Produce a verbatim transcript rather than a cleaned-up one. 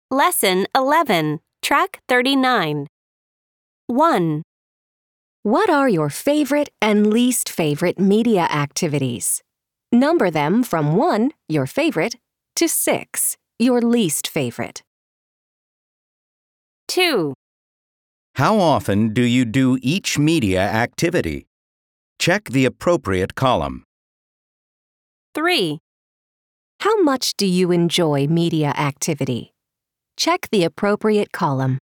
Lesson eleven, Track thirty-nine. one. What are your favorite and least favorite media activities? Number them from one, your favorite, to six, your least favorite. two. How often do you do each media activity? Check the appropriate column. three. How much do you enjoy media activity? Check the appropriate column.